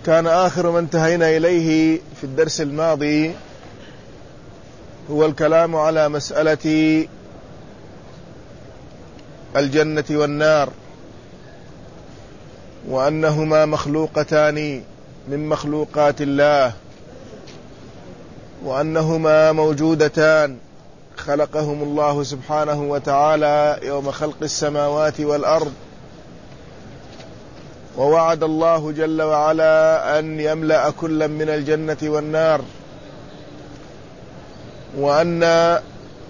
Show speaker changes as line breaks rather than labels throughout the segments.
كان آخر ما انتهينا إليه في الدرس الماضي هو الكلام على مسألة الجنة والنار، وأنهما مخلوقتان من مخلوقات الله، وأنهما موجودتان خلقهم الله سبحانه وتعالى يوم خلق السماوات والأرض، ووعد الله جل وعلا أن يملأ كلا من الجنة والنار، وأن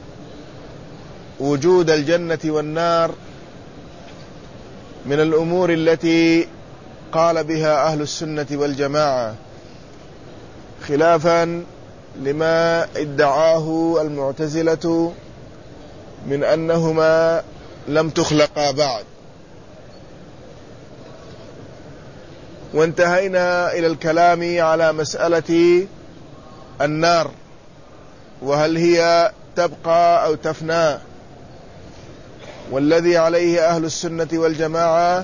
وجود الجنة والنار من الأمور التي قال بها أهل السنة والجماعة، خلافا لما ادعاه المعتزلة من أنهما لم تخلقا بعد. وانتهينا إلى الكلام على مسألة النار، وهل هي تبقى أو تفنى، والذي عليه أهل السنة والجماعة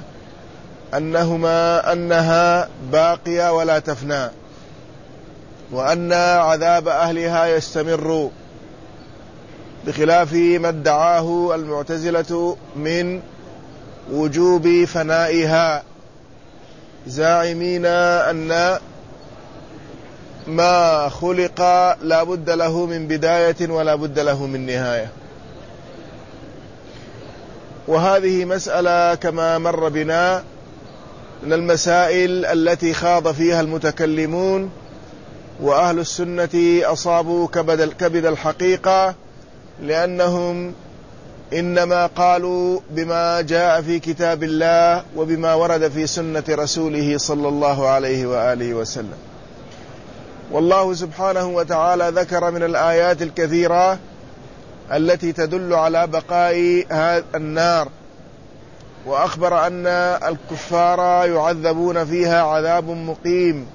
أنها باقية ولا تفنى، وأن عذاب أهلها يستمر، بخلاف ما ادعاه المعتزلة من وجوب فنائها، زاعمين أن ما خلق لا بد له من بداية ولا بد له من نهاية. وهذه مسألة كما مر بنا من المسائل التي خاض فيها المتكلمون، وأهل السنة أصابوا كبد الحقيقة، لأنهم إنما قالوا بما جاء في كتاب الله وبما ورد في سنة رسوله صلى الله عليه وآله وسلم. والله سبحانه وتعالى ذكر من الآيات الكثيرة التي تدل على بقاء النار، وأخبر أن الكفار يعذبون فيها عذاب مقيم،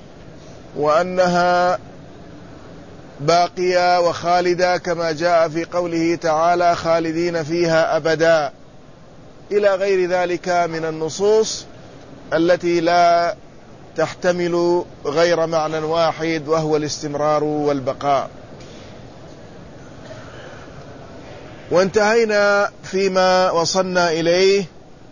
وأنها باقية وخالدة كما جاء في قوله تعالى خالدين فيها أبدا، إلى غير ذلك من النصوص التي لا تحتمل غير معنى واحد، وهو الاستمرار والبقاء. وانتهينا فيما وصلنا إليه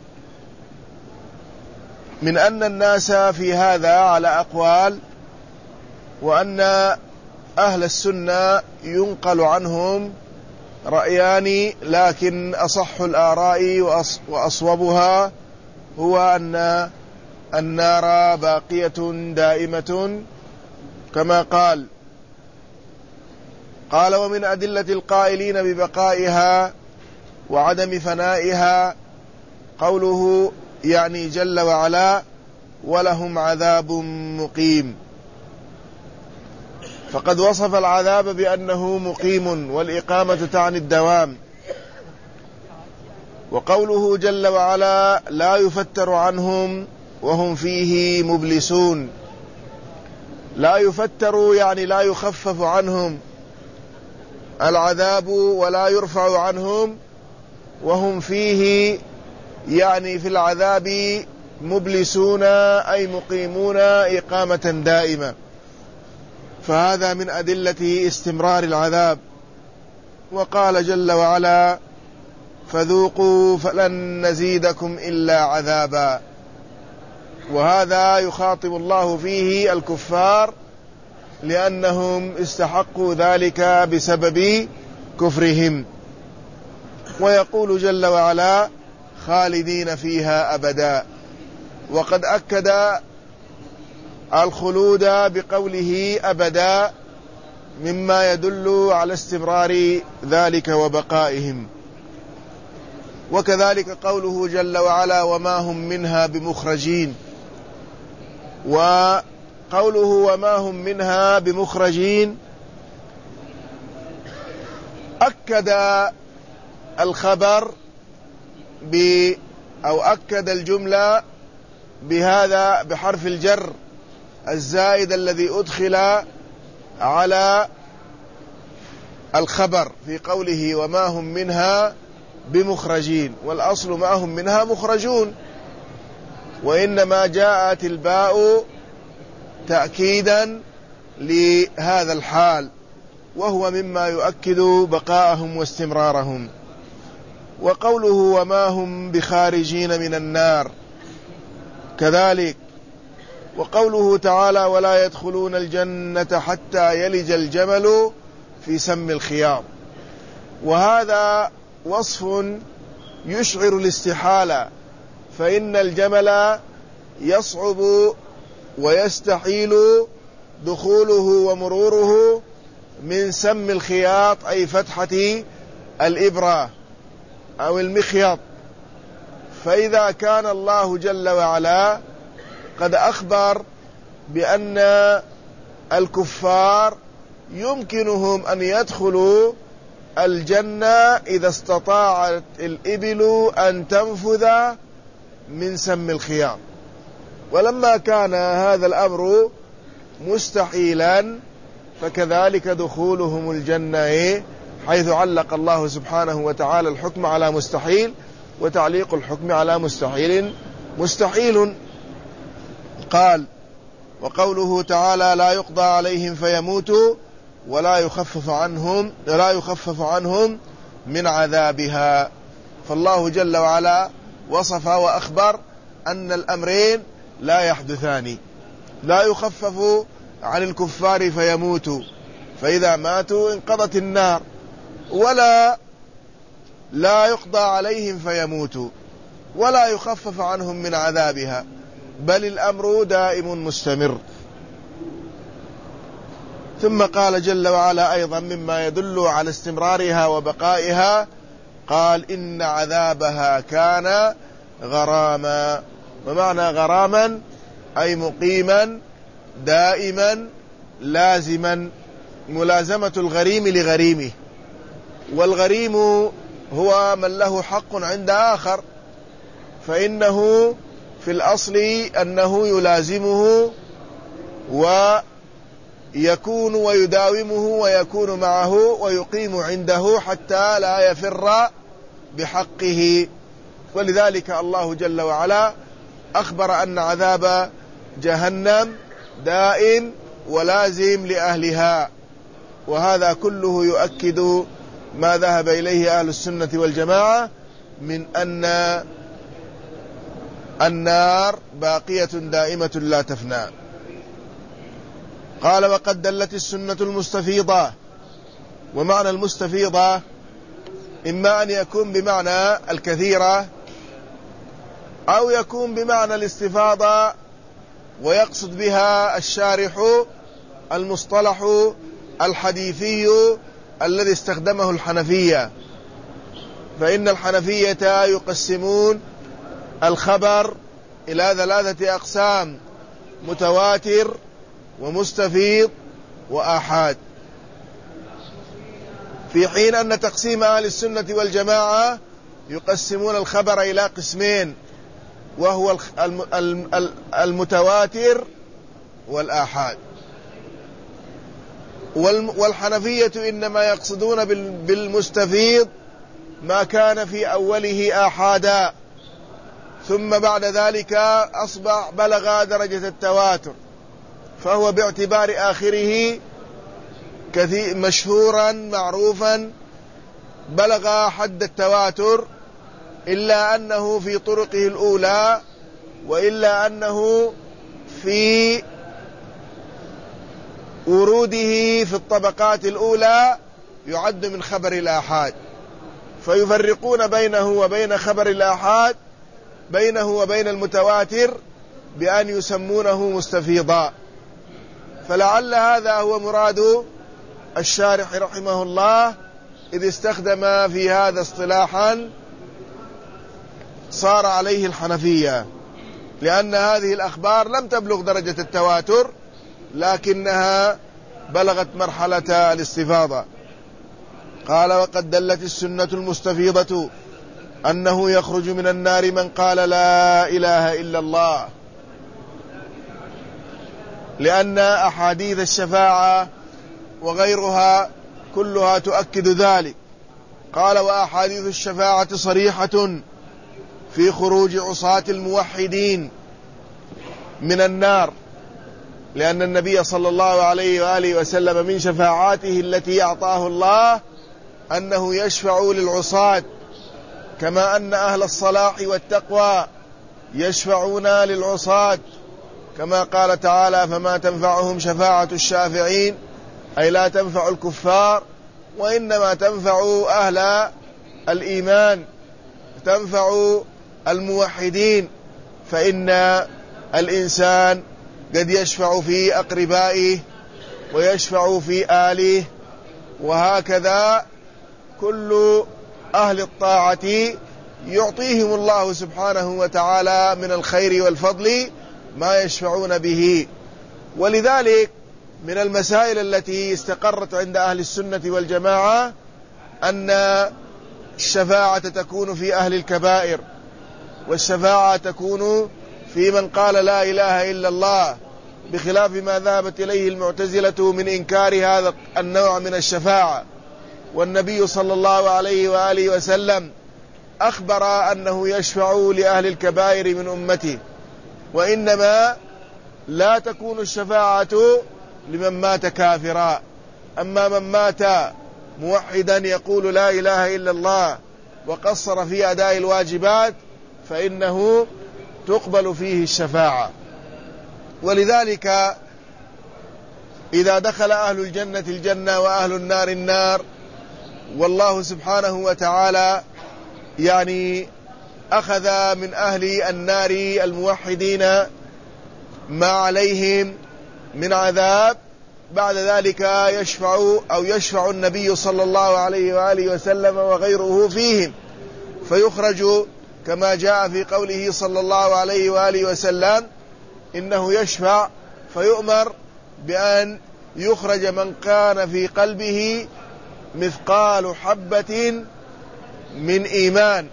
من أن الناس في هذا على أقوال، وأن أهل السنة ينقل عنهم رأيان، لكن أصح الآراء وأصوبها هو أن النار باقية دائمة كما قال ومن أدلة القائلين ببقائها وعدم فنائها قوله يعني جل وعلا ولهم عذاب مقيم، فقد وصف العذاب بأنه مقيم، والإقامة تعني الدوام. وقوله جل وعلا لا يفتر عنهم وهم فيه مبلسون، لا يفتر يعني لا يخفف عنهم العذاب ولا يرفع عنهم، وهم فيه يعني في العذاب مبلسون أي مقيمون إقامة دائمة، فهذا من أدلة استمرار العذاب. وقال جل وعلا فذوقوا فلن نزيدكم إلا عذابا، وهذا يخاطب الله فيه الكفار لأنهم استحقوا ذلك بسبب كفرهم. ويقول جل وعلا خالدين فيها أبدا، وقد أكد الخلود بقوله أبدا مما يدل على استمرار ذلك وبقائهم. وكذلك قوله جل وعلا وما هم منها بمخرجين، وقوله وما هم منها بمخرجين أكد الخبر أو أكد الجملة بهذا بحرف الجر الزائد الذي أدخل على الخبر في قوله وما هم منها بمخرجين، والأصل ما هم منها مخرجون، وإنما جاءت الباء تأكيدا لهذا الحال، وهو مما يؤكد بقاءهم واستمرارهم. وقوله وما هم بخارجين من النار كذلك. وقوله تعالى ولا يدخلون الجنة حتى يلج الجمل في سم الخياط، وهذا وصف يشعر الاستحالة، فإن الجمل يصعب ويستحيل دخوله ومروره من سم الخياط، أي فتحة الإبرة أو المخيط. فإذا كان الله جل وعلا قد أخبر بأن الكفار يمكنهم أن يدخلوا الجنة إذا استطاعت الإبل أن تنفذ من سم الخياط، ولما كان هذا الأمر مستحيلا فكذلك دخولهم الجنة، حيث علق الله سبحانه وتعالى الحكم على مستحيل، وتعليق الحكم على مستحيل مستحيل. قال وقوله تعالى لا يقضى عليهم فيموتوا ولا يخفف عنهم من عذابها. فالله جل وعلا وصف وأخبر أن الأمرين لا يحدثان، لا يخفف عن الكفار فيموتوا، فإذا ماتوا انقضت النار، ولا لا يقضى عليهم فيموتوا ولا يخفف عنهم من عذابها، بل الأمر دائم مستمر. ثم قال جل وعلا أيضا مما يدل على استمرارها وبقائها، قال إن عذابها كان غراما. ومعنى غراما أي مقيما دائما لازما، ملازمة الغريم لغريمه، والغريم هو من له حق عند آخر، فإنه في الأصل أنه يلازمه ويكون ويداومه ويكون معه ويقيم عنده حتى لا يفر بحقه. ولذلك الله جل وعلا أخبر أن عذاب جهنم دائم ولازم لأهلها، وهذا كله يؤكد ما ذهب إليه أهل السنة والجماعة من أن النار باقية دائمة لا تفنى. قال وقد دلت السنة المستفيضة. ومعنى المستفيضة إما أن يكون بمعنى الكثيرة أو يكون بمعنى الاستفاضة، ويقصد بها الشارح المصطلح الحديثي الذي استخدمه الحنفية، فإن الحنفية يقسمون الخبر إلى 3 أقسام: متواتر ومستفيض وآحاد، في حين أن تقسيم أهل السنة والجماعة يقسمون الخبر إلى قسمين، وهو المتواتر والآحاد. والحنفية إنما يقصدون بالمستفيض ما كان في أوله آحادا، ثم بعد ذلك أصبح بلغ درجة التواتر، فهو باعتبار آخره كثير مشهورا معروفا بلغ حد التواتر، إلا أنه في طرقه الأولى، وإلا أنه في وروده في الطبقات الأولى يعد من خبر الآحاد، فيفرقون بينه وبين خبر الآحاد، بينه وبين المتواتر، بأن يسمونه مستفيضا. فلعل هذا هو مراد الشارح رحمه الله، إذ استخدم في هذا اصطلاحا صار عليه الحنفية، لأن هذه الأخبار لم تبلغ درجة التواتر، لكنها بلغت مرحلة الاستفاضة. قال وقد دلت السنة المستفيضة أنه يخرج من النار من قال لا إله إلا الله، لأن أحاديث الشفاعة وغيرها كلها تؤكد ذلك. قال وأحاديث الشفاعة صريحة في خروج عصاة الموحدين من النار، لأن النبي صلى الله عليه وآله وسلم من شفاعاته التي أعطاه الله أنه يشفع للعصاة، كما أن أهل الصلاح والتقوى يشفعون للعصاة، كما قال تعالى: فما تنفعهم شفاعة الشافعين، أي لا تنفع الكفار، وإنما تنفع أهل الإيمان، تنفع الموحدين، فإن الإنسان قد يشفع في أقربائه ويشفع في آله، وهكذا كل أهل الطاعة يعطيهم الله سبحانه وتعالى من الخير والفضل ما يشفعون به. ولذلك من المسائل التي استقرت عند أهل السنة والجماعة أن الشفاعة تكون في أهل الكبائر، والشفاعة تكون في من قال لا إله إلا الله، بخلاف ما ذهبت إليه المعتزلة من إنكار هذا النوع من الشفاعة. والنبي صلى الله عليه وآله وسلم أخبر أنه يشفع لأهل الكبائر من أمته، وإنما لا تكون الشفاعة لمن مات كافرا. أما من مات موحدا يقول لا إله إلا الله وقصر في أداء الواجبات فإنه تقبل فيه الشفاعة. ولذلك إذا دخل أهل الجنة الجنة وأهل النار النار، والله سبحانه وتعالى يعني أخذ من أهل النار الموحدين ما عليهم من عذاب، بعد ذلك يشفع النبي صلى الله عليه وآله وسلم وغيره فيهم، فيخرج كما جاء في قوله صلى الله عليه وآله وسلم: إنه يشفع فيؤمر بأن يخرج من كان في قلبه مثقال حبة من إيمان،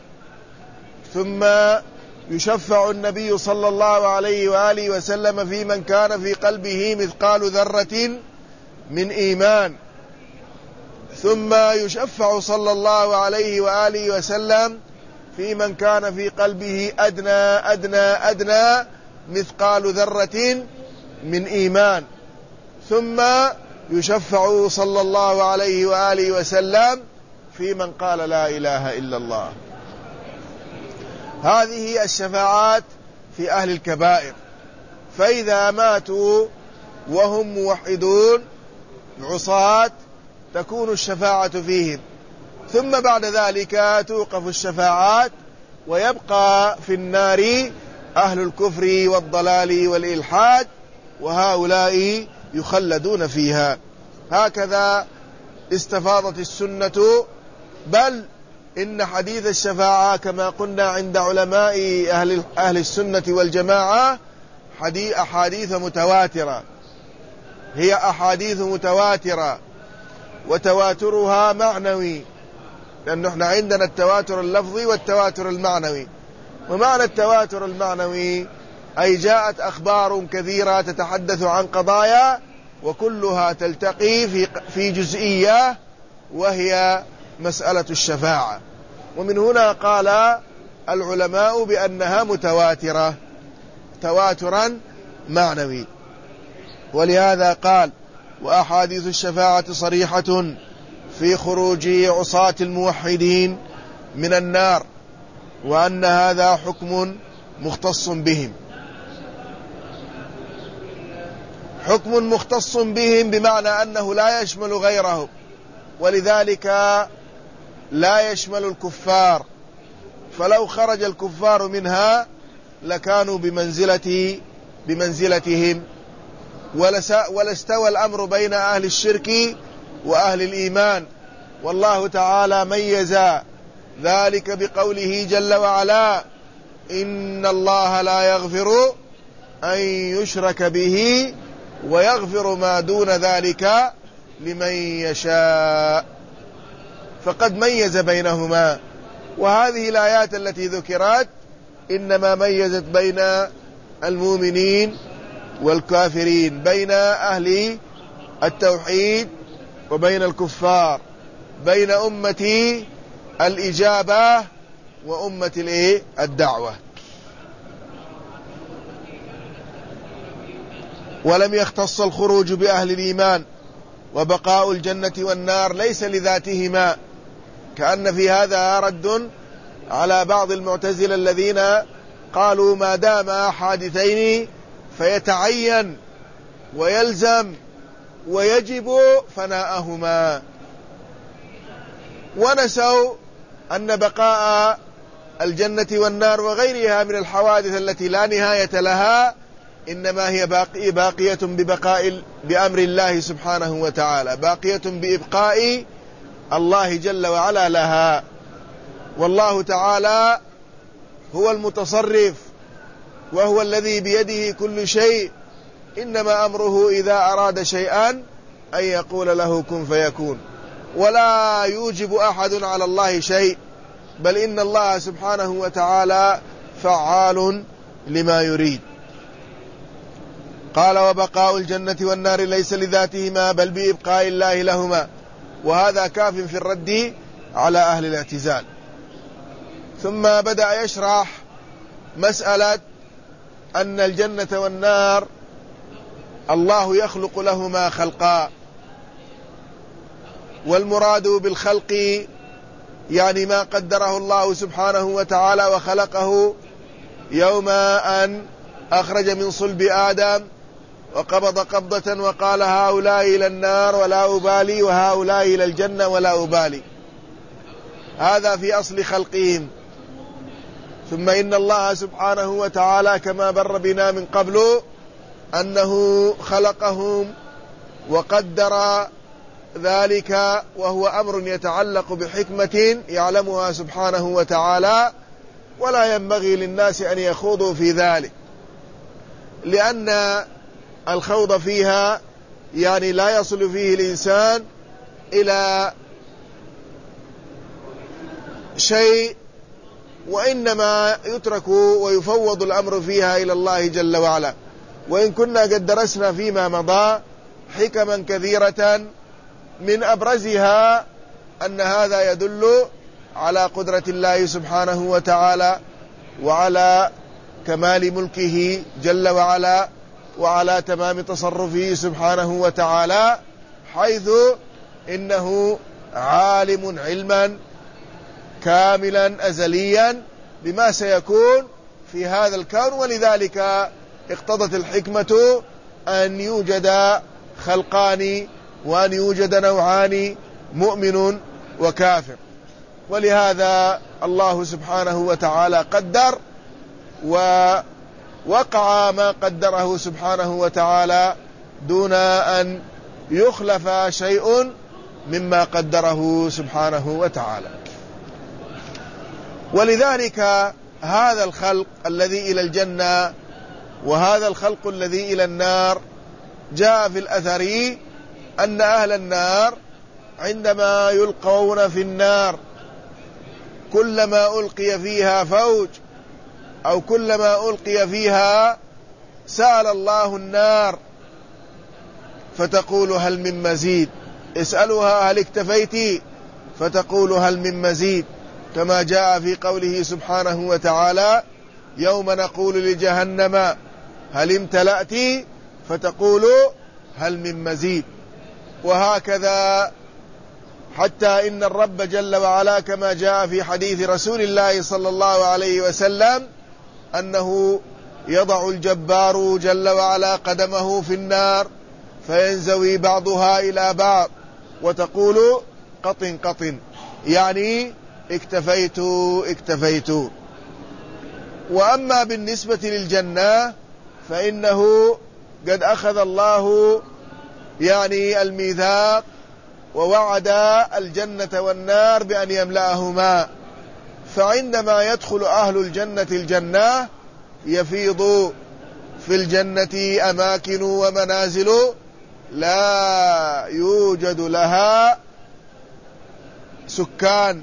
ثم يشفع النبي صلى الله عليه وآله وسلم في من كان في قلبه مثقال ذرة من إيمان، ثم يشفع صلى الله عليه وآله وسلم في من كان في قلبه أدنى مثقال ذرة من إيمان، ثم يشفع صلى الله عليه وآله وسلم في من قال لا إله إلا الله. هذه الشفاعات في أهل الكبائر. فإذا ماتوا وهم موحدون عصاة تكون الشفاعة فيهم، ثم بعد ذلك توقف الشفاعات ويبقى في النار أهل الكفر والضلال والإلحاد، وهؤلاء يخلدون فيها. هكذا استفاضت السنة، بل إن حديث الشفاعة كما قلنا عند علماء أهل السنة والجماعة أحاديث متواترة، هي أحاديث متواترة، وتواترها معنوي، لأن احنا عندنا التواتر اللفظي والتواتر المعنوي. ومعنى التواتر المعنوي أي جاءت أخبار كثيرة تتحدث عن قضايا وكلها تلتقي في جزئية، وهي مسألة الشفاعة. ومن هنا قال العلماء بأنها متواترة تواترا معنوي. ولهذا قال: وأحاديث الشفاعة صريحة في خروج عصاة الموحدين من النار، وأن هذا حكم مختص بهم. حكم مختص بهم بمعنى أنه لا يشمل غيرهم، ولذلك لا يشمل الكفار، فلو خرج الكفار منها لكانوا بمنزلتهم، ولا استوى الأمر بين أهل الشرك وأهل الإيمان. والله تعالى ميز ذلك بقوله جل وعلا: إن الله لا يغفر أن يشرك به ويغفر ما دون ذلك لمن يشاء. فقد ميز بينهما. وهذه الآيات التي ذكرت إنما ميزت بين المؤمنين والكافرين، بين أهل التوحيد وبين الكفار، بين أمة الإجابة وأمة الدعوة. ولم يختص الخروج بأهل الإيمان، وبقاء الجنة والنار ليس لذاتهما، كأن في هذا رد على بعض المعتزلة الذين قالوا ما دام حادثين فيتعين ويلزم ويجب فناءهما، ونسوا أن بقاء الجنة والنار وغيرها من الحوادث التي لا نهاية لها إنما هي باقية بأمر الله سبحانه وتعالى، باقية بإبقاء الله جل وعلا لها. والله تعالى هو المتصرف، وهو الذي بيده كل شيء، إنما أمره إذا أراد شيئا أن يقول له كن فيكون، ولا يوجب أحد على الله شيء، بل إن الله سبحانه وتعالى فعال لما يريد. قال وبقاء الجنة والنار ليس لذاتهما بل بإبقاء الله لهما، وهذا كاف في الرد على أهل الاعتزال. ثم بدأ يشرح مسألة أن الجنة والنار الله يخلق لهما خلقا، والمراد بالخلق يعني ما قدره الله سبحانه وتعالى وخلقه يوم أن أخرج من صلب آدم وقبض قبضة وقال هؤلاء إلى النار ولا أبالي، وهؤلاء إلى الجنة ولا أبالي. هذا في أصل خلقهم. ثم إن الله سبحانه وتعالى كما بر بنا من قبل أنه خلقهم وقدر ذلك، وهو أمر يتعلق بحكمة يعلمها سبحانه وتعالى، ولا ينبغي للناس أن يخوضوا في ذلك، لأن الخوض فيها يعني لا يصل فيه الإنسان إلى شيء، وإنما يترك ويفوض الأمر فيها إلى الله جل وعلا. وإن كنا قد درسنا فيما مضى حكما كثيرة، من أبرزها أن هذا يدل على قدرة الله سبحانه وتعالى وعلى كمال ملكه جل وعلا وعلى تمام تصرفه سبحانه وتعالى، حيث إنه عالم علما كاملا أزليا بما سيكون في هذا الكون، ولذلك اقتضت الحكمة أن يوجد خلقان وأن يوجد نوعان، مؤمن وكافر. ولهذا الله سبحانه وتعالى قدر، ووقع ما قدره سبحانه وتعالى دون أن يخلف شيء مما قدره سبحانه وتعالى. ولذلك هذا الخلق الذي إلى الجنة وهذا الخلق الذي إلى النار، جاء في الأثر أن أهل النار عندما يلقون في النار كلما ألقي فيها فوج أو كلما ألقي فيها سأل الله النار فتقول هل من مزيد، اسألها هل اكتفيت فتقول هل من مزيد، كما جاء في قوله سبحانه وتعالى يوم نقول لجهنم هل امتلأت فتقول هل من مزيد. وهكذا حتى إن الرب جل وعلا كما جاء في حديث رسول الله صلى الله عليه وسلم أنه يضع الجبار جل وعلا قدمه في النار فينزوي بعضها إلى بعض وتقول قطن قطن، يعني اكتفيت. وأما بالنسبة للجنة فإنه قد أخذ الله يعني الميثاق ووعد الجنة والنار بأن يملأهما، فعندما يدخل أهل الجنة الجنة يفيض في الجنة أماكن ومنازل لا يوجد لها سكان،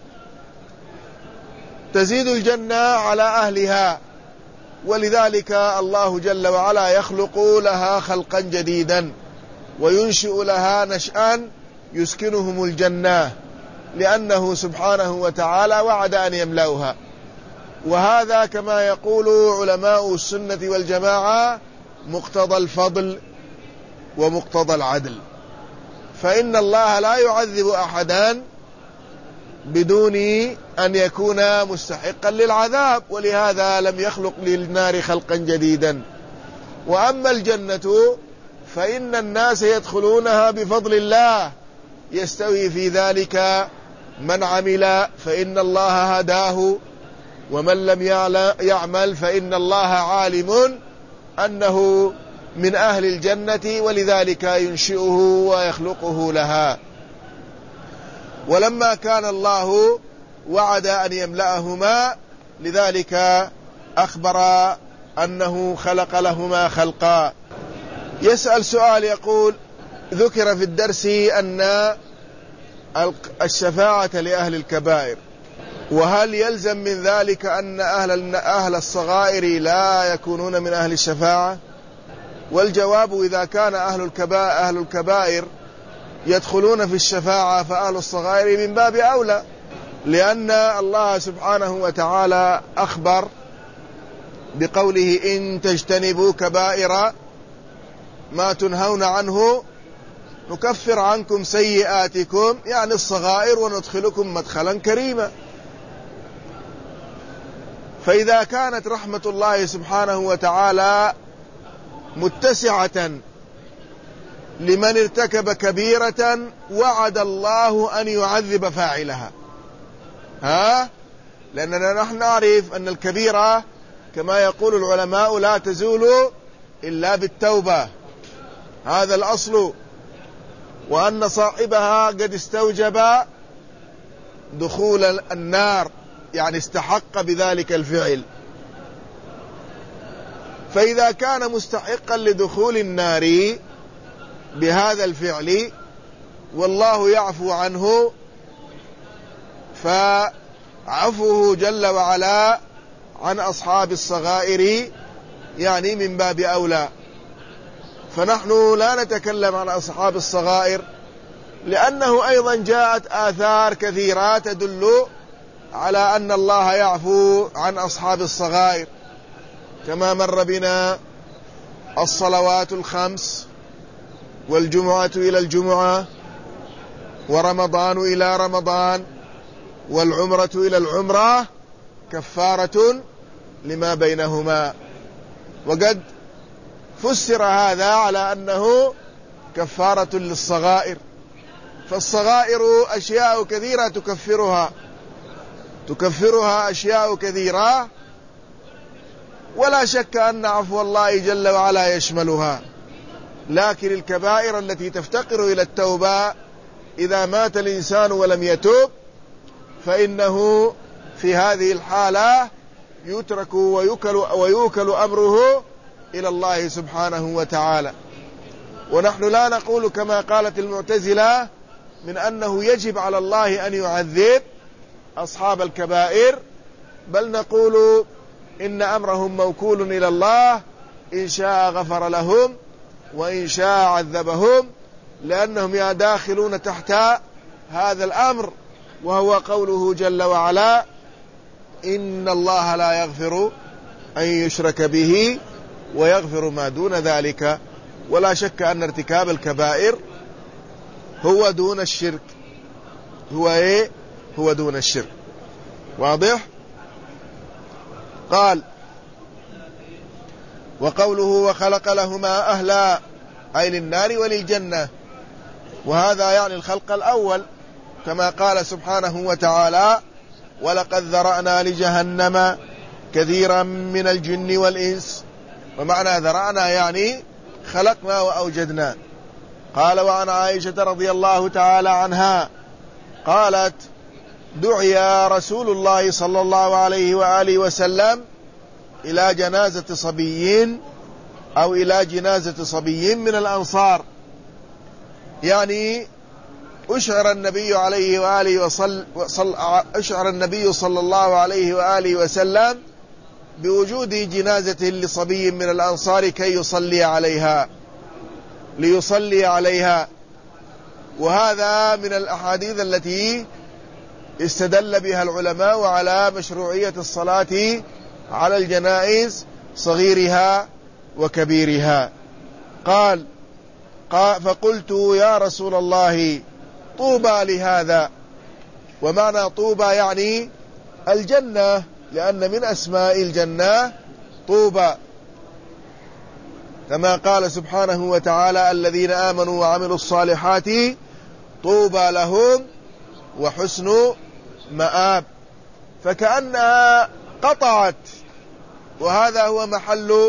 تزيد الجنة على أهلها، ولذلك الله جل وعلا يخلق لها خلقا جديدا وينشئ لها نشأا يسكنهم الجنة، لأنه سبحانه وتعالى وعد أن يملأها. وهذا كما يقول علماء السنة والجماعة مقتضى الفضل ومقتضى العدل، فإن الله لا يعذب أحدا بدون أن يكون مستحقا للعذاب، ولهذا لم يخلق للنار خلقا جديدا. وأما الجنة فإن الناس يدخلونها بفضل الله، يستوي في ذلك من عمل فإن الله هداه، ومن لم يعمل فإن الله عالم أنه من أهل الجنة، ولذلك ينشئه ويخلقه لها. ولما كان الله وعد أن يملأهما، لذلك أخبر أنه خلق لهما خلقا. يسأل سؤال يقول: ذكر في الدرس أن الشفاعة لأهل الكبائر، وهل يلزم من ذلك أن أهل الصغائر لا يكونون من أهل الشفاعة؟ والجواب: إذا كان أهل الكبائر يدخلون في الشفاعة فأهل الصغائر من باب أولى، لأن الله سبحانه وتعالى أخبر بقوله: إن تجتنبوا كبائر ما تنهون عنه نكفر عنكم سيئاتكم، يعني الصغائر، وندخلكم مدخلا كريما. فإذا كانت رحمة الله سبحانه وتعالى متسعة لمن ارتكب كبيرة، وعد الله أن يعذب فاعلها. لأننا نحن نعرف أن الكبيرة كما يقول العلماء لا تزول إلا بالتوبة، هذا الأصل، وأن صاحبها قد استوجب دخول النار، يعني استحق بذلك الفعل. فإذا كان مستحقا لدخول النار بهذا الفعل والله يعفو عنه، فعفوه جل وعلا عن أصحاب الصغائر يعني من باب أولى. فنحن لا نتكلم عن أصحاب الصغائر، لأنه أيضا جاءت آثار كثيرة تدل على أن الله يعفو عن أصحاب الصغائر، كما مر بنا الصلوات الخمس، والجمعة إلى الجمعة، ورمضان إلى رمضان، والعمرة إلى العمرة كفارة لما بينهما. وقد فسر هذا على أنه كفارة للصغائر، فالصغائر أشياء كثيرة تكفرها أشياء كثيرة، ولا شك أن عفو الله جل وعلا يشملها. لكن الكبائر التي تفتقر إلى التوبة، إذا مات الإنسان ولم يتوب فإنه في هذه الحالة يترك ويوكل أمره إلى الله سبحانه وتعالى. ونحن لا نقول كما قالت المعتزلة من أنه يجب على الله أن يعذب أصحاب الكبائر، بل نقول إن أمرهم موكول إلى الله، إن شاء غفر لهم وإن شاء عذبهم، لأنهم داخلون تحت هذا الأمر، وهو قوله جل وعلا: إن الله لا يغفر أن يشرك به ويغفر ما دون ذلك. ولا شك أن ارتكاب الكبائر هو دون الشرك، هو دون الشرك. واضح؟ قال: وقوله وخلق لهما أهلا، أي للنار وللجنة، وهذا يعني الخلق الأول، كما قال سبحانه وتعالى: ولقد ذرأنا لجهنم كثيرا من الجن والإنس. ومعنى ذرأنا يعني خلقنا وأوجدنا. قال: وعن عائشة رضي الله تعالى عنها قالت: دعي رسول الله صلى الله عليه وآله وسلم إلى جنازة صبي أو إلى جنازة صبي من الأنصار، يعني أشعر النبي صلى الله عليه وآله وسلم بوجود جنازة لصبي من الأنصار كي ليصلي عليها. وهذا من الأحاديث التي استدل بها العلماء على مشروعية الصلاة على الجنائز صغيرها وكبيرها. قال فقلت يا رسول الله طوبى لهذا. ومعنى طوبى يعني الجنة، لأن من أسماء الجنة طوبى، كما قال سبحانه وتعالى الذين آمنوا وعملوا الصالحات طوبى لهم وحسن مآب. فكأنها قطعت، وهذا هو محل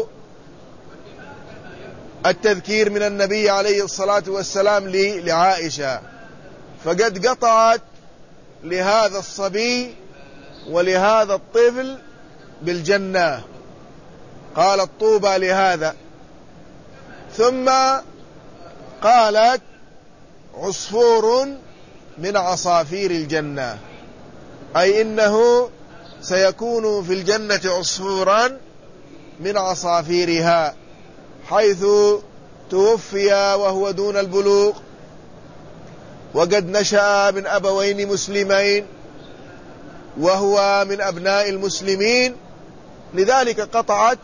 التذكير من النبي عليه الصلاة والسلام لعائشة، فقد قطعت لهذا الصبي ولهذا الطفل بالجنة، قالت طوبى لهذا. ثم قالت عصفور من عصافير الجنة، أي إنه سيكون في الجنة عصفورا من عصافيرها، حيث توفي وهو دون البلوغ، وقد نشأ من أبوين مسلمين وهو من أبناء المسلمين، لذلك قطعت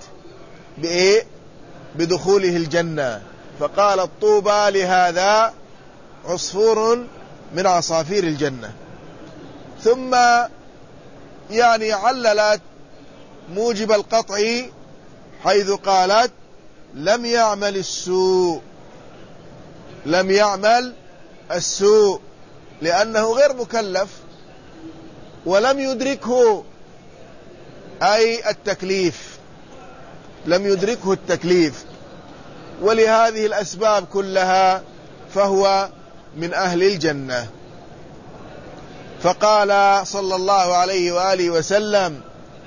بدخوله الجنة، فقالت طوبى لهذا عصفور من عصافير الجنة. ثم يعني عللت موجب القطع حيث قالت لم يعمل السوء، لأنه غير مكلف ولم يدركه أي التكليف، لم يدركه التكليف، ولهذه الأسباب كلها فهو من أهل الجنة. فقال صلى الله عليه وآله وسلم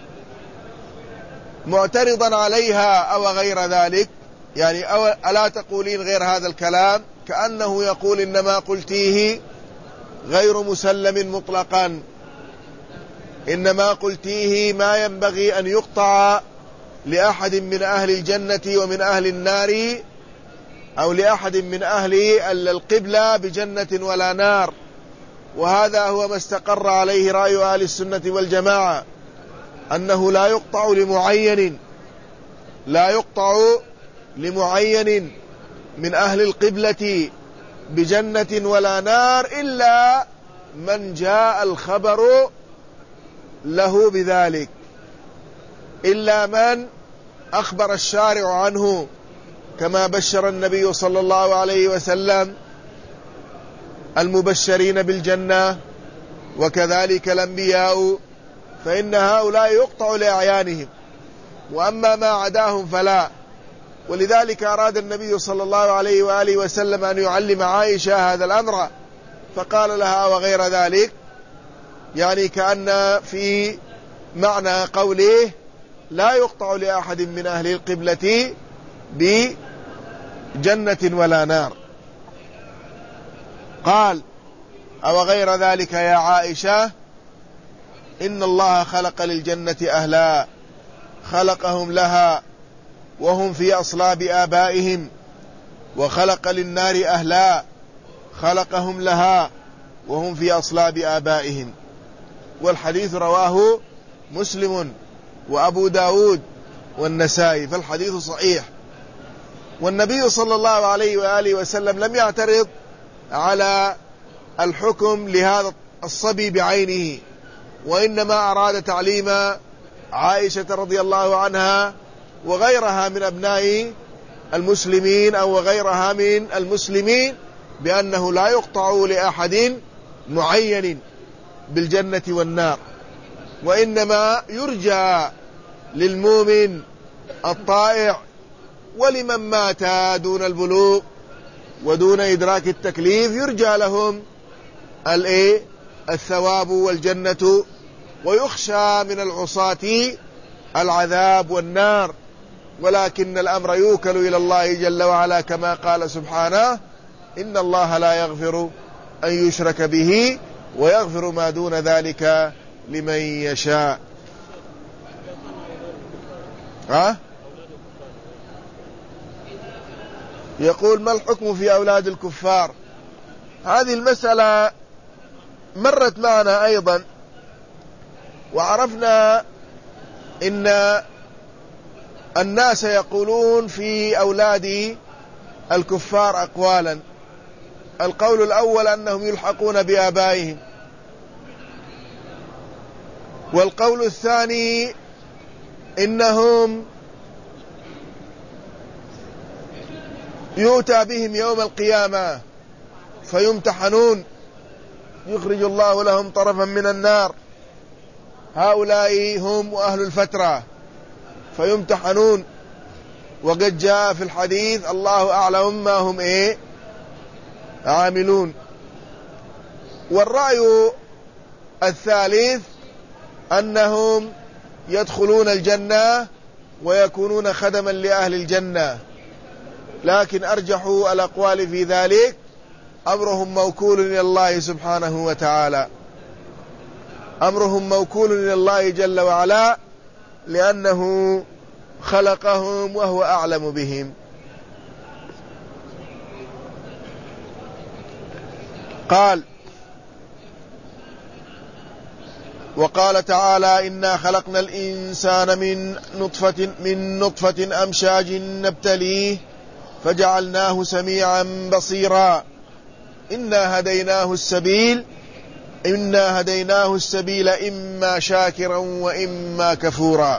معترضا عليها أو غير ذلك، يعني ألا تقولين غير هذا الكلام، كأنه يقول إنما قلتيه غير مسلم مطلقا، إنما قلتيه ما ينبغي أن يقطع لأحد من أهل الجنة ومن أهل النار، أو لأحد من أهل القبلة بجنة ولا نار. وهذا هو ما استقر عليه رأي أهل السنة والجماعة، أنه لا يقطع لمعين من أهل القبلة بجنة ولا نار إلا من جاء الخبر له بذلك، إلا من أخبر الشارع عنه، كما بشر النبي صلى الله عليه وسلم المبشرين بالجنة، وكذلك الأنبياء، فإن هؤلاء يقطع لأعيانهم، وأما ما عداهم فلا. ولذلك أراد النبي صلى الله عليه وآله وسلم أن يعلم عائشة هذا الأمر، فقال لها وغير ذلك، يعني كأن في معنى قوله لا يقطع لأحد من أهل القبلة بجنة ولا نار. قال أو غير ذلك يا عائشة إن الله خلق للجنة أهلا خلقهم لها وهم في أصلاب آبائهم، وخلق للنار أهلا خلقهم لها وهم في أصلاب آبائهم. والحديث رواه مسلم وأبو داود والنسائي، فالحديث صحيح. والنبي صلى الله عليه وآله وسلم لم يعترض على الحكم لهذا الصبي بعينه، وإنما أراد تعليم عائشة رضي الله عنها وغيرها من أبناء المسلمين أو غيرها من المسلمين بأنه لا يقطع لأحد معين بالجنة والنار، وإنما يرجى للمؤمن الطائع ولمن مات دون البلوغ ودون إدراك التكليف يرجى لهم الثواب والجنة، ويخشى من العصاة العذاب والنار. ولكن الأمر يوكل إلى الله جل وعلا، كما قال سبحانه إن الله لا يغفر أن يشرك به ويغفر ما دون ذلك لمن يشاء. يقول ما الحكم في أولاد الكفار؟ هذه المسألة مرت معنا أيضا، وعرفنا إن الناس يقولون في أولاد الكفار أقوالا. القول الأول أنهم يلحقون بآبائهم، والقول الثاني إنهم يؤتى بهم يوم القيامة فيمتحنون، يخرج الله لهم طرفا من النار، هؤلاء هم أهل الفترة فيمتحنون. وقد جاء في الحديث الله أعلم ما هم عاملون. والرأي الثالث أنهم يدخلون الجنة ويكونون خدما لأهل الجنة، لكن أرجح الأقوال في ذلك أمرهم موكول إلى الله سبحانه وتعالى، أمرهم موكول إلى الله جل وعلا، لأنه خلقهم وهو أعلم بهم. قال: وقال تعالى: إنا خلقنا الإنسان من نطفة أمشاج نبتليه فجعلناه سميعا بصيرا إنا هديناه السبيل إما شاكرا وإما كفورا.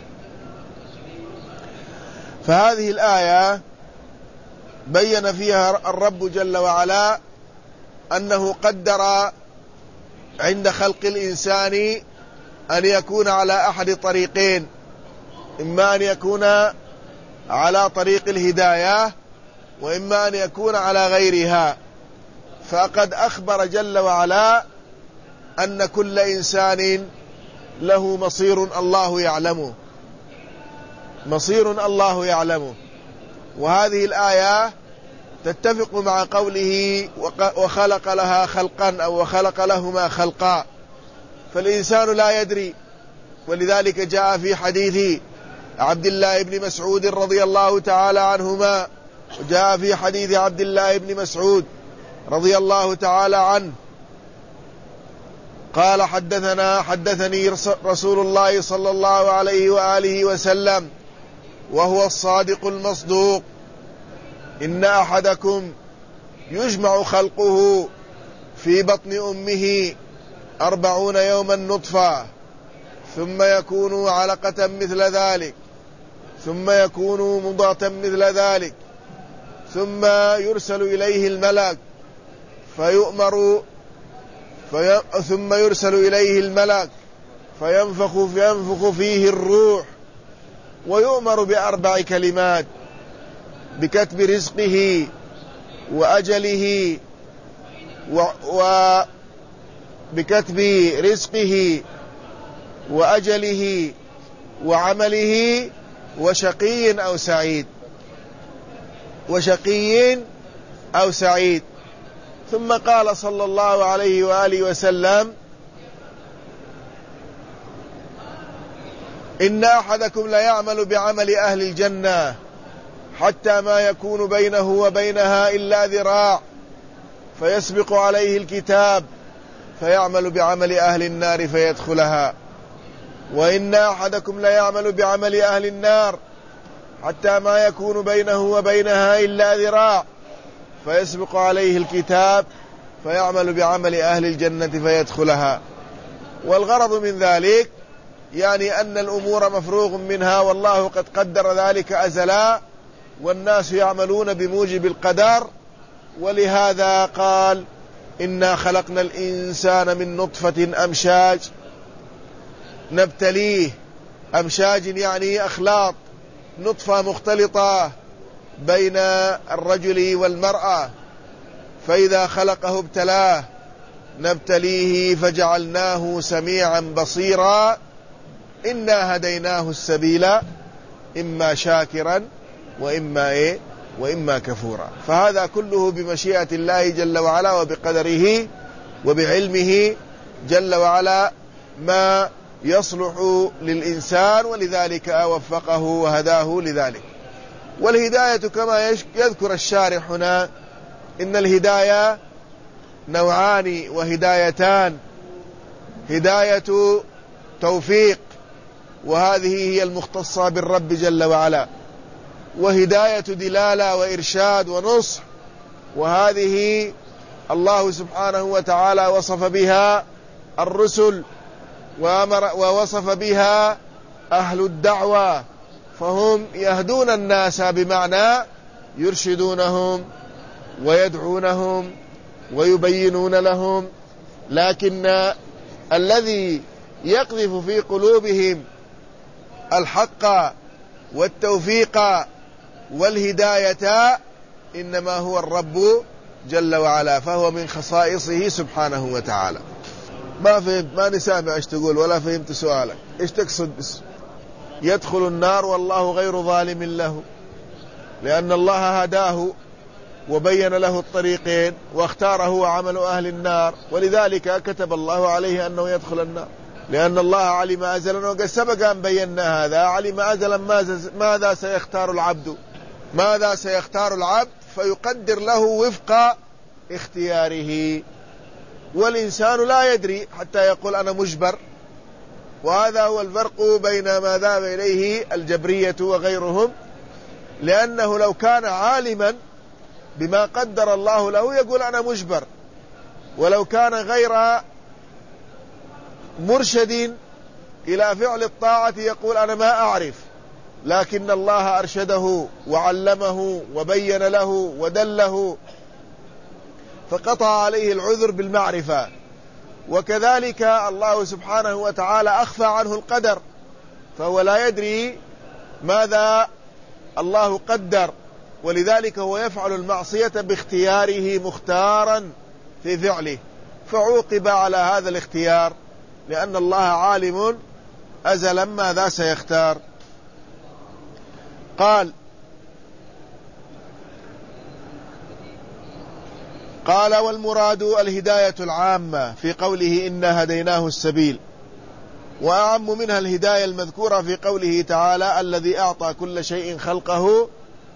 فهذه الآية بين فيها الرب جل وعلا أنه قدر عند خلق الإنسان أن يكون على أحد طريقين، إما أن يكون على طريق الهداية وإما أن يكون على غيرها. فقد أخبر جل وعلا أن كل إنسان له مصير الله يعلمه، مصير الله يعلمه. وهذه الآية تتفق مع قوله وخلق لها خلقا أو وخلق لهما خلقا، فالإنسان لا يدري. ولذلك جاء في حديث عبد الله بن مسعود رضي الله تعالى عنهما، وجاء في حديث عبد الله بن مسعود رضي الله تعالى عنه قال: حدثني رسول الله صلى الله عليه وآله وسلم وهو الصادق المصدوق: إن أحدكم يجمع خلقه في بطن أمه 40 يوما نطفة، ثم يكون علقة مثل ذلك، ثم يكون مضغة مثل ذلك، ثم يرسل إليه الملك فينفخ فيه الروح، ويؤمر ب4 كلمات: بكتب رزقه وأجله بكتب رزقه وأجله وعمله وشقي أو سعيد. ثم قال صلى الله عليه وآله وسلم: إن أحدكم ليعمل بعمل أهل الجنة حتى ما يكون بينه وبينها إلا ذراع، فيسبق عليه الكتاب فيعمل بعمل أهل النار فيدخلها. وإن أحدكم ليعمل بعمل أهل النار حتى ما يكون بينه وبينها إلا ذراع، فيسبق عليه الكتاب فيعمل بعمل أهل الجنة فيدخلها. والغرض من ذلك يعني أن الأمور مفروغ منها، والله قد قدر ذلك أزلا، والناس يعملون بموجب القدر. ولهذا قال: إنا خلقنا الإنسان من نطفة أمشاج نبتليه. أمشاج يعني أخلاط، نطفة مختلطة بين الرجل والمرأة، فإذا خلقه ابتلاه. نبتليه فجعلناه سميعا بصيرا إنا هديناه السبيل إما شاكرا وإما كفورا. فهذا كله بمشيئة الله جل وعلا وبقدره وبعلمه جل وعلا ما يصلح للإنسان، ولذلك وفقه وهداه لذلك. والهداية كما يذكر الشارح هنا إن الهداية نوعان وهدايتان: هداية توفيق، وهذه هي المختصة بالرب جل وعلا، وهداية دلالة وإرشاد ونصح، وهذه الله سبحانه وتعالى وصف بها الرسل ووصف بها أهل الدعوة، فهم يهدون الناس بمعنى يرشدونهم ويدعونهم ويبينون لهم. لكن الذي يقذف في قلوبهم الحق والتوفيق والهداية إنما هو الرب جل وعلا، فهو من خصائصه سبحانه وتعالى. ما فهمت، ما نسامع ايش تقول ولا فهمت سؤالك، ايش تقصد بس؟ يدخل النار والله غير ظالم له، لأن الله هداه وبين له الطريقين واختاره وعمل أهل النار، ولذلك كتب الله عليه أنه يدخل النار، لأن الله علم أزلا، وقد سبق أن بينا هذا، علم أزلا ماذا سيختار العبد، ماذا سيختار العبد فيقدر له وفق اختياره، والإنسان لا يدري حتى يقول أنا مجبر. وهذا هو الفرق بين ما ذهب إليه الجبرية وغيرهم، لأنه لو كان عالما بما قدر الله له يقول أنا مجبر، ولو كان غير مرشد إلى فعل الطاعة يقول أنا ما أعرف، لكن الله أرشده وعلمه وبين له ودله فقطع عليه العذر بالمعرفة. وكذلك الله سبحانه وتعالى أخفى عنه القدر، فهو لا يدري ماذا الله قدر، ولذلك هو يفعل المعصية باختياره مختارا في فعله، فعوقب على هذا الاختيار، لأن الله عالم أزلا ماذا سيختار. قال والمراد الهداية العامة في قوله إنا هديناه السبيل، وأعم منها الهداية المذكورة في قوله تعالى الذي أعطى كل شيء خلقه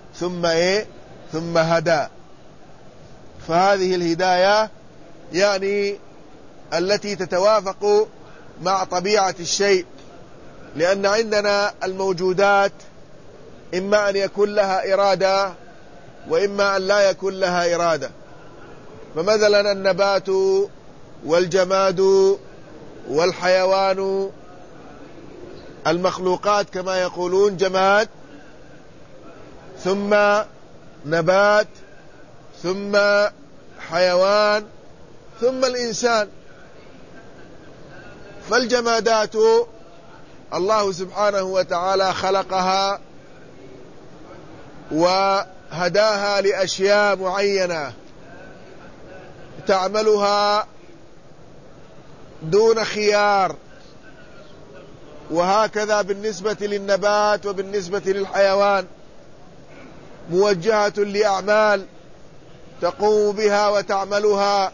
ثم هدى. فهذه الهداية يعني التي تتوافق مع طبيعة الشيء، لأن عندنا الموجودات إما أن يكون لها إرادة وإما أن لا يكون لها إرادة. فمثلا النبات والجماد والحيوان، المخلوقات كما يقولون جماد ثم نبات ثم حيوان ثم الإنسان. فالجمادات الله سبحانه وتعالى خلقها وهداها لأشياء معينة تعملها دون خيار، وهكذا بالنسبة للنبات وبالنسبة للحيوان، موجهة لأعمال تقوم بها وتعملها،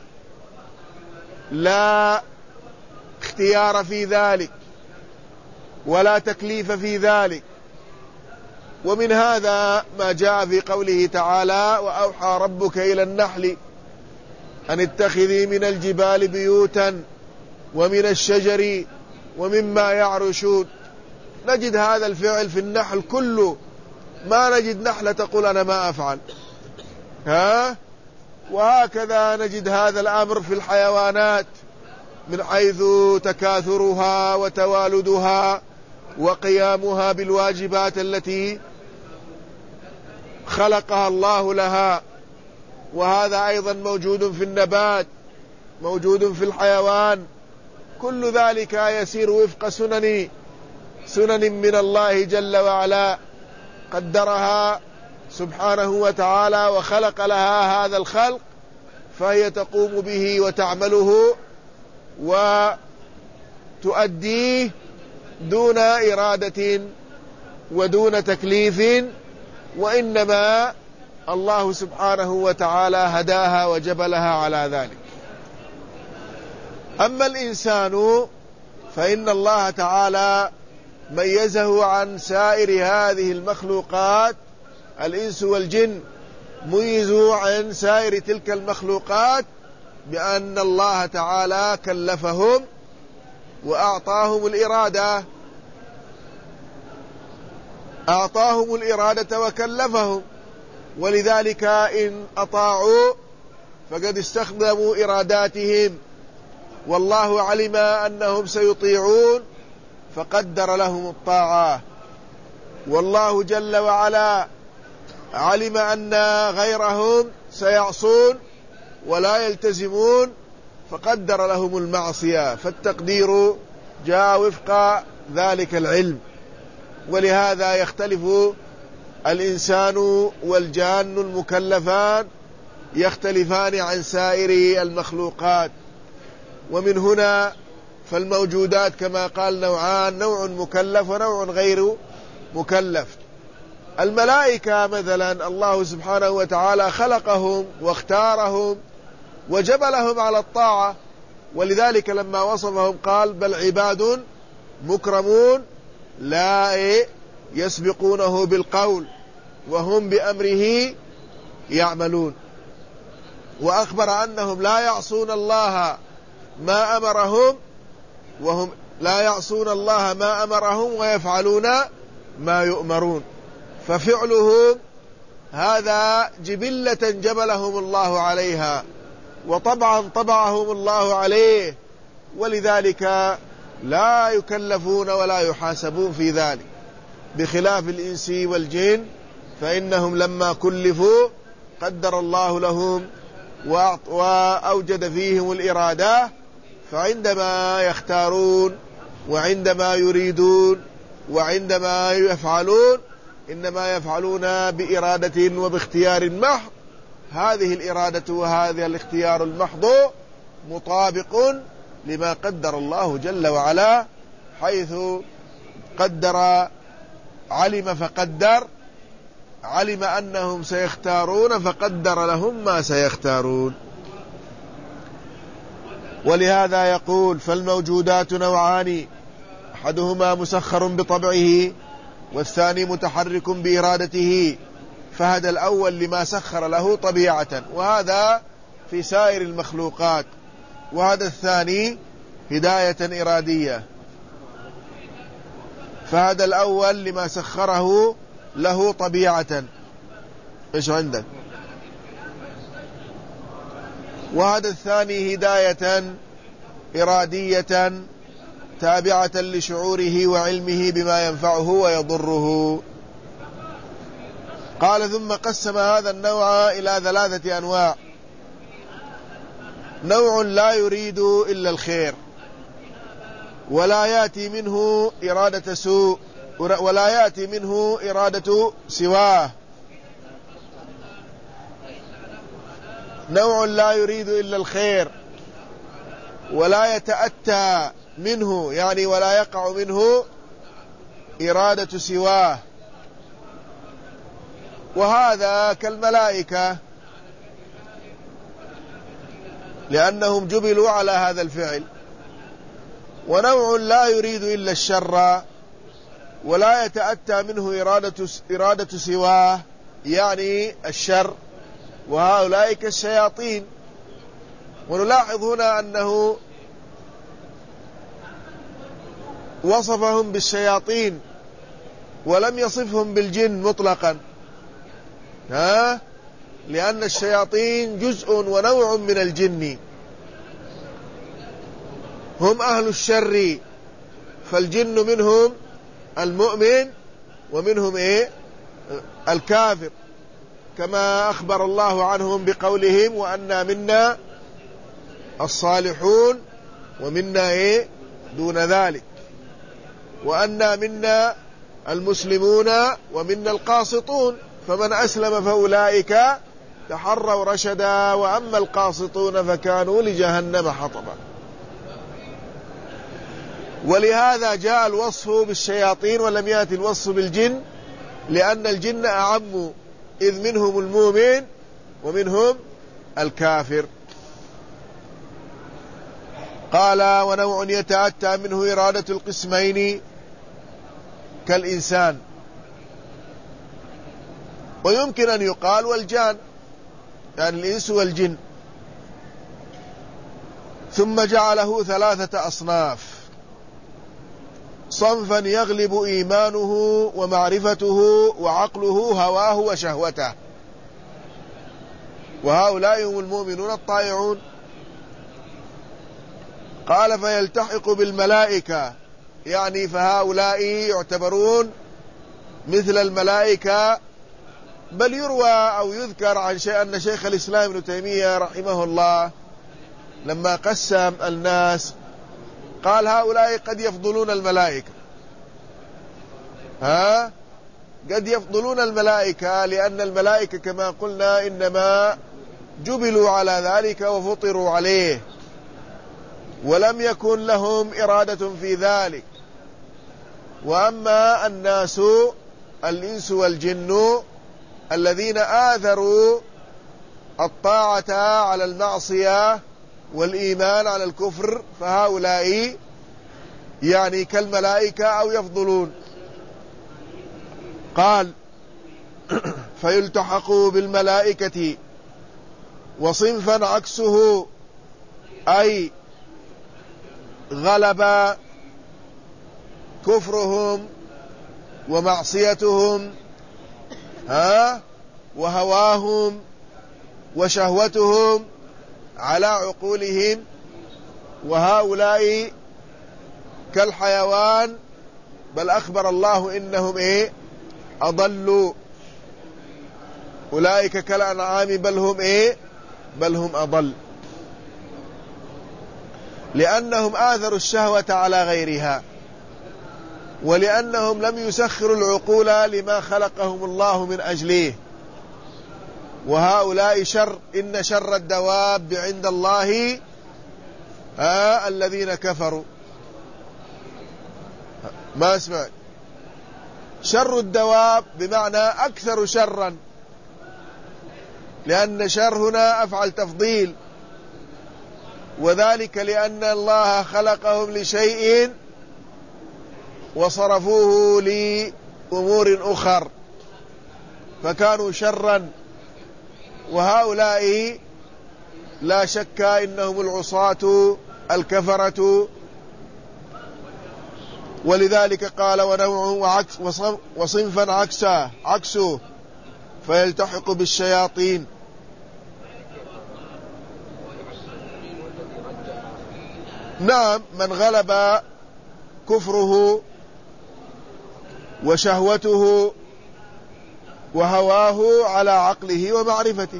لا اختيار في ذلك ولا تكليف في ذلك. ومن هذا ما جاء في قوله تعالى وأوحى ربك إلى النحل أن اتخذي من الجبال بيوتا ومن الشجر ومما يعرشون. نجد هذا الفعل في النحل كله، ما نجد نحلة تقول أنا ما أفعل، وهكذا نجد هذا الأمر في الحيوانات من حيث تكاثرها وتوالدها وقيامها بالواجبات التي خلقها الله لها. وهذا أيضا موجود في النبات، موجود في الحيوان، كل ذلك يسير وفق سنن من الله جل وعلا قدرها سبحانه وتعالى وخلق لها هذا الخلق، فهي تقوم به وتعمله وتؤديه دون إرادة ودون تكليف، وإنما الله سبحانه وتعالى هداها وجبلها على ذلك. أما الإنسان فإن الله تعالى ميزه عن سائر هذه المخلوقات، الإنس والجن ميزوا عن سائر تلك المخلوقات بأن الله تعالى كلفهم وأعطاهم الإرادة، أعطاهم الإرادة وكلفهم، ولذلك إن أطاعوا فقد استخدموا إراداتهم، والله علم أنهم سيطيعون فقدر لهم الطاعة، والله جل وعلا علم أن غيرهم سيعصون ولا يلتزمون فقدر لهم المعصية، فالتقدير جاء وفق ذلك العلم. ولهذا يختلف الإنسان والجان المكلفان، يختلفان عن سائر المخلوقات. ومن هنا فالموجودات كما قال نوعان، نوع مكلف ونوع غير مكلف. الملائكة مثلا الله سبحانه وتعالى خلقهم واختارهم وجبلهم على الطاعة، ولذلك لما وصفهم قال بل عباد مكرمون لا يسبقونه بالقول وهم بأمره يعملون، وأخبر أنهم لا يعصون الله ما أمرهم ويفعلون ما يؤمرون، ففعلهم هذا جبلة جبلهم الله عليها، وطبعا طبعهم الله عليه، ولذلك لا يكلفون ولا يحاسبون في ذلك، بخلاف الإنس والجن فإنهم لما كلفوا قدر الله لهم وأوجد فيهم الإرادة، فعندما يختارون وعندما يريدون وعندما يفعلون إنما يفعلون بإرادة وباختيار محض. هذه الإرادة وهذا الاختيار المحض مطابق لما قدر الله جل وعلا، حيث قدر علم فقدر، علم أنهم سيختارون فقدر لهم ما سيختارون. ولهذا يقول فالموجودات نوعان، أحدهما مسخر بطبعه والثاني متحرك بإرادته، فهذا الأول لما سخر له طبيعة، وهذا في سائر المخلوقات، وهذا الثاني هداية إرادية، فهذا الأول لما سخره له طبيعة. إيش عندك؟ وهذا الثاني هداية إرادية تابعة لشعوره وعلمه بما ينفعه ويضره. قال ثم قسم هذا النوع إلى 3 أنواع: نوع لا يريد إلا الخير ولا يأتي منه إرادة سوء ولا يأتي منه إرادة سواه. نوع لا يريد إلا الخير ولا يتأتى منه، يعني ولا يقع منه إرادة سواه، وهذا كالملائكة لأنهم جبلوا على هذا الفعل. ونوع لا يريد إلا الشر ولا يتأتى منه إرادة سواه، يعني الشر، وهؤلاء كالشياطين. ونلاحظ هنا أنه وصفهم بالشياطين ولم يصفهم بالجن مطلقا، لأن الشياطين جزء ونوع من الجن، هم أهل الشر، فالجن منهم المؤمن ومنهم الكافر، كما أخبر الله عنهم بقولهم وأنا منا الصالحون ومنا دون ذلك، وأنا منا المسلمون ومنا القاسطون، فمن أسلم فأولئك تحروا رشدا وأما القاسطون فكانوا لجهنم حطبا. ولهذا جاء الوصف بالشياطين ولم يأتي الوصف بالجن، لأن الجن أعم، إذ منهم المؤمن ومنهم الكافر. قال ونوع يتأتى منه إرادة القسمين كالإنسان، ويمكن أن يقال والجان، يعني الإنس والجن. ثم جعله 3 أصناف: صنفا يغلب إيمانه ومعرفته وعقله هواه وشهوته، وهؤلاء هم المؤمنون الطائعون. قال فيلتحق بالملائكة، يعني فهؤلاء يعتبرون مثل الملائكة. بل يروى أو يذكر عن أن شيخ الإسلام ابن تيمية رحمه الله لما قسم الناس قال هؤلاء قد يفضلون الملائكة، قد يفضلون الملائكة، لأن الملائكة كما قلنا إنما جبلوا على ذلك وفطروا عليه، ولم يكن لهم إرادة في ذلك. وأما الناس الإنس والجن الذين آثروا الطاعة على المعصية والإيمان على الكفر، فهؤلاء يعني كالملائكة أو يفضلون. قال فيلتحقوا بالملائكة. وصنفا عكسه، أي غلب كفرهم ومعصيتهم وهواهم وشهوتهم على عقولهم، وهؤلاء كالحيوان، بل أخبر الله إنهم أضلوا. أولئك كالأنعام بل هم أضل، لأنهم آثروا الشهوة على غيرها، ولأنهم لم يسخروا العقول لما خلقهم الله من أجله. وهؤلاء شر، إن شر الدواب عند الله الذين كفروا. ما اسمع، شر الدواب بمعنى أكثر شرا، لأن شر هنا أفعل تفضيل، وذلك لأن الله خلقهم لشيء وصرفوه لأمور أخر فكانوا شرا. وهؤلاء لا شك إنهم العصاة الكفرة. ولذلك قال ونوع وصنفا عكسه فيلتحق بالشياطين. نعم، من غلب كفره وشهوته وهواه على عقله ومعرفته.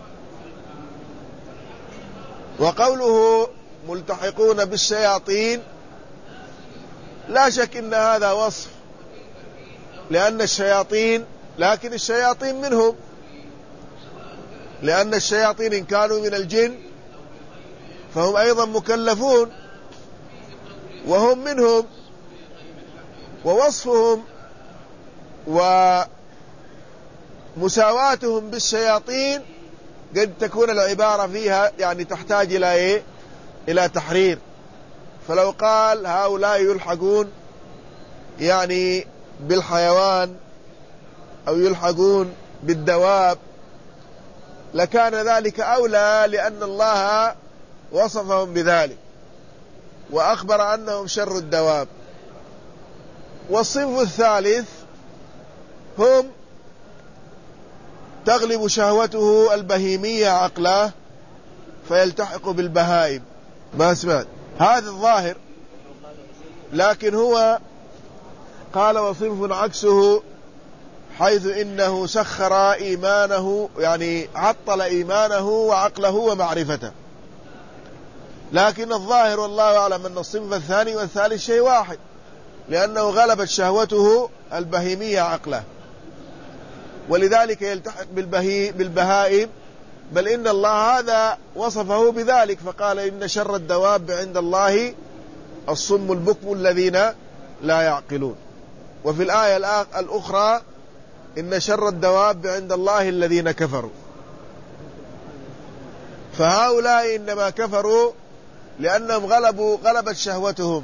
وقوله ملتحقون بالشياطين لا شك إن هذا وصف، لأن الشياطين، لكن الشياطين منهم، لأن الشياطين إن كانوا من الجن فهم أيضا مكلفون وهم منهم. ووصفهم ومساواتهم بالشياطين قد تكون العبارة فيها يعني تحتاج إلى تحرير. فلو قال هؤلاء يلحقون يعني بالحيوان أو يلحقون بالدواب لكان ذلك أولى، لأن الله وصفهم بذلك وأخبر أنهم شر الدواب. والصنف الثالث هم تغلب شهوته البهيمية عقله فيلتحق بالبهائم. ما سمعت هذا الظاهر، لكن هو قال وصنف عكسه، حيث إنه سخر إيمانه، يعني عطل إيمانه وعقله ومعرفته. لكن الظاهر والله أعلم أن الصنف الثاني والثالث شيء واحد، لأنه غلبت شهوته البهيمية عقله، ولذلك يلتحق بالبهائم. بل إن الله هذا وصفه بذلك فقال إن شر الدواب عند الله الصم البكم الذين لا يعقلون. وفي الآية الأخرى إن شر الدواب عند الله الذين كفروا. فهؤلاء إنما كفروا لأنهم غلبت شهوتهم.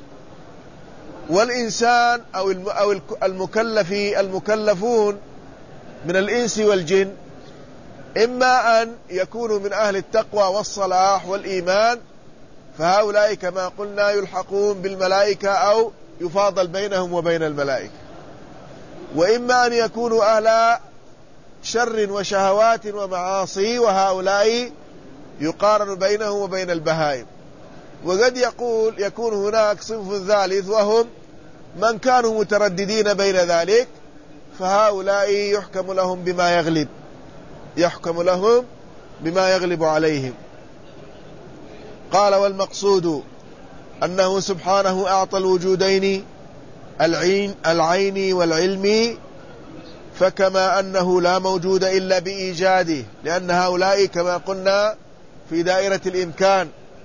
والإنسان أو المكلفون من الإنس والجن إما أن يكونوا من أهل التقوى والصلاح والإيمان، فهؤلاء كما قلنا يلحقون بالملائكة أو يفاضل بينهم وبين الملائكة، وإما أن يكونوا أهل شر وشهوات ومعاصي، وهؤلاء يقارن بينهم وبين البهائم. وقد يكون هناك صنف ثالث وهم من كانوا مترددين بين ذلك، فهؤلاء يحكم لهم بما يغلب عليهم. قال: والمقصود أنه سبحانه أعطى الوجودين العين والعلم، فكما أنه لا موجود إلا بإيجاده، لأن هؤلاء كما قلنا في دائرة الإمكان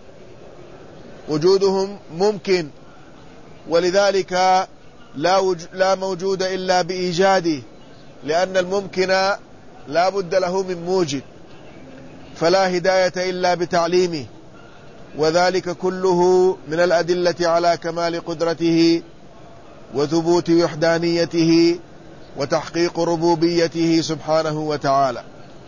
وجودهم ممكن، ولذلك لا موجود إلا بإيجاده، لأن الممكن لا بد له من موجد، فلا هداية إلا بتعليمه، وذلك كله من الأدلة على كمال قدرته وثبوت وحدانيته وتحقيق ربوبيته سبحانه وتعالى.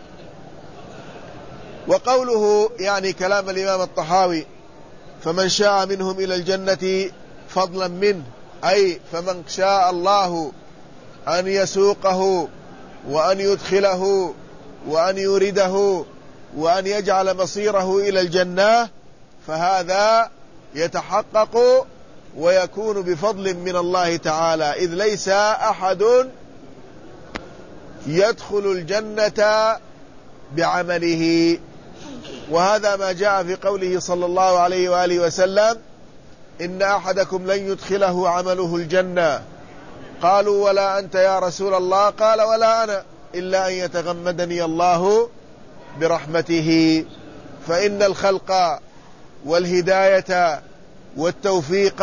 وقوله يعني كلام الإمام الطحاوي: فمن شاء منهم إلى الجنة فضلا منه، أي فمن شاء الله أن يسوقه وأن يدخله وأن يرده وأن يجعل مصيره إلى الجنة، فهذا يتحقق ويكون بفضل من الله تعالى، إذ ليس أحد يدخل الجنة بعمله. وهذا ما جاء في قوله صلى الله عليه وآله وسلم: إن أحدكم لن يدخله عمله الجنة. قالوا: ولا أنت يا رسول الله؟ قال: ولا أنا، إلا أن يتغمدني الله برحمته. فإن الخلق والهداية والتوفيق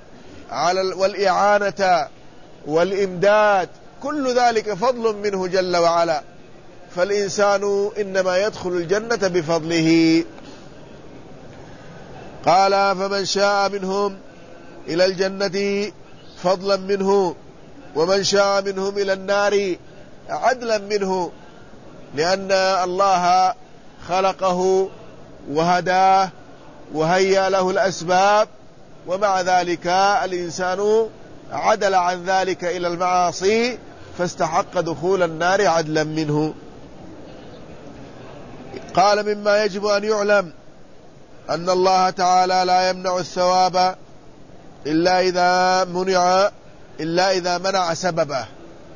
والإعانة والإمداد كل ذلك فضل منه جل وعلا، فالإنسان إنما يدخل الجنة بفضله. قال: فمن شاء منهم إلى الجنة فضلا منه، ومن شاء منهم إلى النار عدلا منه، لأن الله خلقه وهداه وهيأ له الأسباب، ومع ذلك الإنسان عدل عن ذلك إلى المعاصي فاستحق دخول النار عدلا منه. قال: مما يجب أن يعلم أن الله تعالى لا يمنع الثواب إلا إذا منع سببه،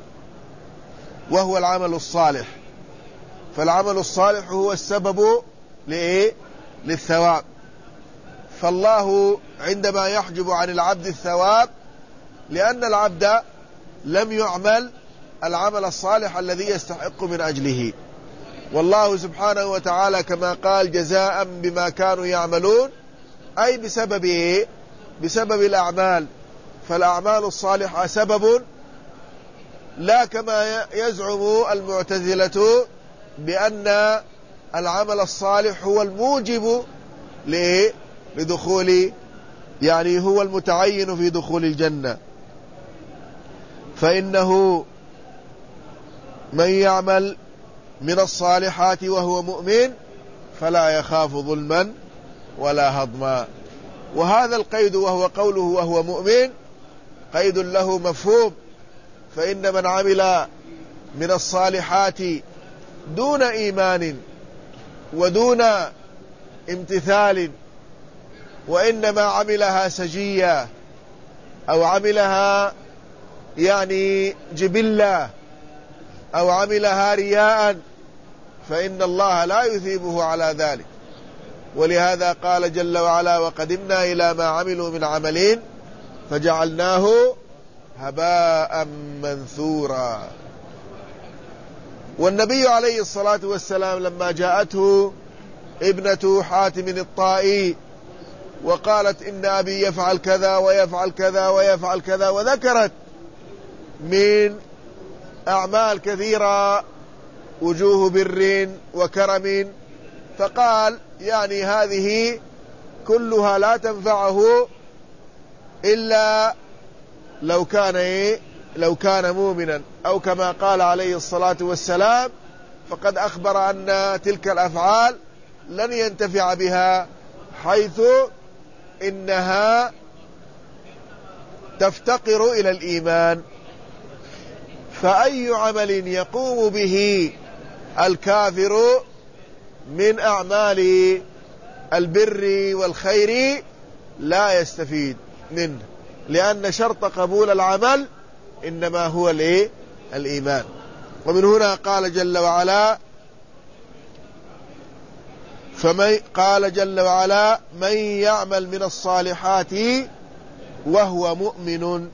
وهو العمل الصالح. فالعمل الصالح هو السبب للثواب، فالله عندما يحجب عن العبد الثواب لأن العبد لم يعمل العمل الصالح الذي يستحق من أجله، والله سبحانه وتعالى كما قال: جزاء بما كانوا يعملون، أي بسبب الأعمال. فالأعمال الصالحة سبب، لا كما يزعم المعتزلة بأن العمل الصالح هو الموجب لدخول، يعني هو المتعين في دخول الجنة. فإنه من يعمل من الصالحات وهو مؤمن فلا يخاف ظلما ولا هضما. وهذا القيد وهو قوله وهو مؤمن قيد له مفهوم، فإن من عمل من الصالحات دون إيمان ودون امتثال، وإنما عملها سجية أو عملها يعني جبلة أو عملها رياء، فإن الله لا يثيبه على ذلك. ولهذا قال جل وعلا: وقدمنا إلى ما عملوا من عمل فجعلناه هباء منثورا. والنبي عليه الصلاة والسلام لما جاءته ابنة حاتم الطائي وقالت: إن أبي يفعل كذا ويفعل كذا ويفعل كذا، وذكرت من أعمال كثيرة وجوه بر وكرم، فقال: يعني هذه كلها لا تنفعه إلا لو كان مؤمنا، أو كما قال عليه الصلاة والسلام: فقد أخبر أن تلك الأفعال لن ينتفع بها، حيث إنها تفتقر إلى الإيمان. فأي عمل يقوم به الكافر من أعمال البر والخير لا يستفيد منه، لأن شرط قبول العمل إنما هو الإيمان. ومن هنا قال جل وعلا قال جل وعلا: من يعمل من الصالحات وهو مؤمن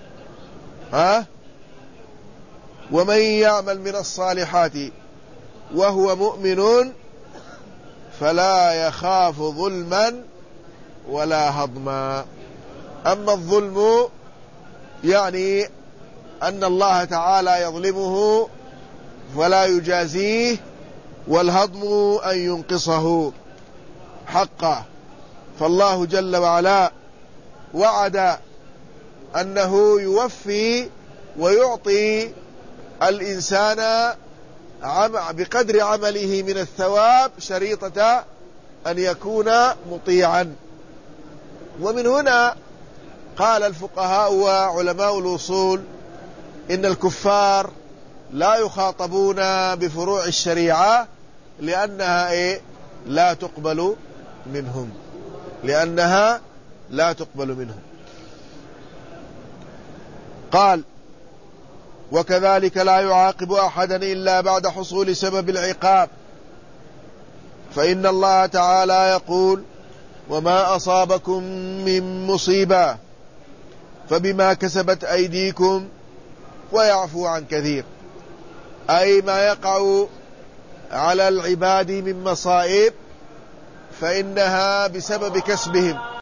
ومن يعمل من الصالحات وهو مؤمن فلا يخاف ظلما ولا هضما. أما الظلم يعني أن الله تعالى يظلمه ولا يجازيه، والهضم أن ينقصه حقه. فالله جل وعلا وعد أنه يوفي ويعطي الإنسان بقدر عمله من الثواب، شريطة أن يكون مطيعا. ومن هنا قال الفقهاء وعلماء الأصول إن الكفار لا يخاطبون بفروع الشريعة لأنها لا تقبل منهم، لأنها لا تقبل منهم. قال: وكذلك لا يعاقب أحدا إلا بعد حصول سبب العقاب، فإن الله تعالى يقول: وما أصابكم من مصيبة فبما كسبت أيديكم ويعفو عن كثير، أي ما يقع على العباد من مصائب فإنها بسبب كسبهم.